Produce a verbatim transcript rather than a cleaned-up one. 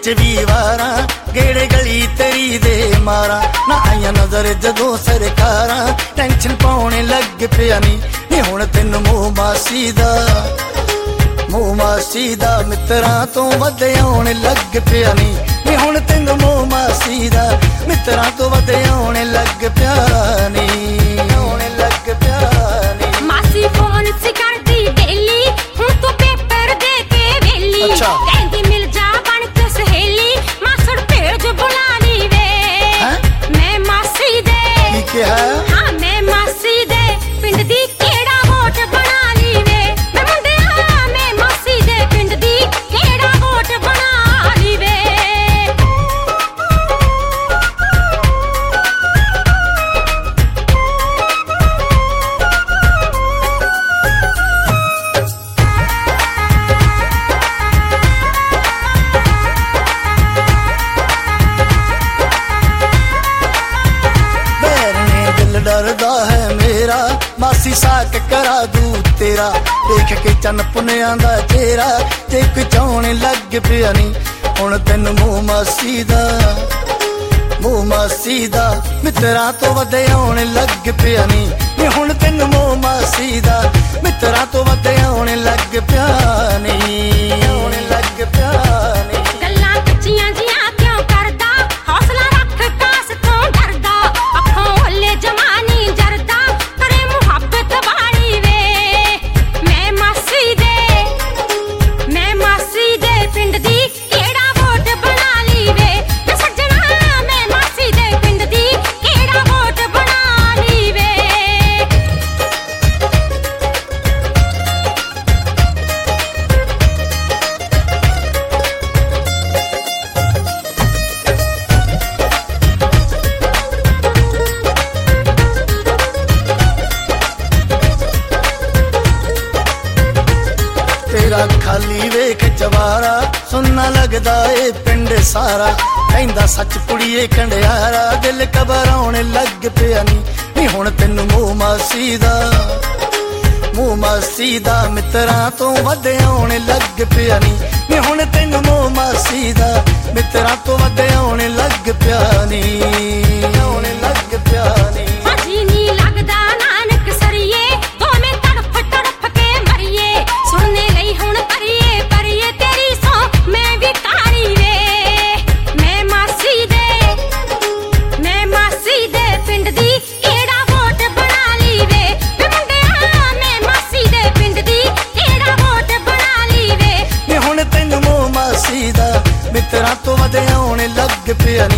विच भी वारा गेड़े गली तेरी दे मारा ना आईया नजर जदों सरकारा टेंशन पाने लग पिया नी नी हुण तैनूं मोह मासी दा मोह मासी दा मित्रां तो वध आउण लग पिया नी नी हुण तैनूं मोह मासी दा मित्रां तो वध आउण लग पिया नी आउण लग पिया नी मासी फोन सी करदी डेली हुण तू पेपर दे के वेली अच्छा कहंदी मिल जा बन के सहेली मासड़ भेज बुला ली वे मैं मासी दे की कहा हां मैं मासी दे पिंड दी केड़ा वोट बना ली वे मैं मुंडिया मैं मासी दे पिंड दी केड़ा वोट बना ली वे डरदा है मेरा मासी साक करा दू तेरा देख के चन पुनिया दा चेहरा ते खिचाउण लग पिया नी हुण तैनूं मोह मासी दा मोह मासी दा मित्रां तो वध आउण लग पिया नी नी हुण तैनूं मोह मासी दा मित्रां तो वध आउण लग पिया नी आउण लग पिया नी गल्लां कच्चियां जियां क्यों करदा हौसला रख कास तो डरदा अखों ओले जमानी जरदा करे मुहब्बत वाली वे मैं मासी दे मैं मासी दे पिंड दी केड़ा वोट बना ली वे मैं सज्जना मैं मासी दे पिंड दी केड़ा वोट बना ली वे तेरा खाली वेख जवारा सुनना लगदा ए पिंड सारा कहंदा सच कुड़िए कंडियारा दिल घबराउण लग पिया नी नी हुण तैनूं मोह मासी दा मोह मासी दा मित्रां तो वध आउण लग पिया नी नी हुण तैनूं मोह मासी दा मित्रां तो वध आउण लग पिया नी आउण लग पिया नी हाजी नी लगदा नानक सरिए दोवें तड़फ तड़फ के मरिए सुनने लई हुण करिए करिए तेरी सौ मैं भी कारी वे मैं मासी दे मैं मासी दे पिंड दी केड़ा वोट बना ली वे मैं मुंडिया मैं मासी दे पिंड दी केड़ा वोट बना ली वे नी हुण तैनूं मोह मासी दा मित्रां तो वध आउण लग पिया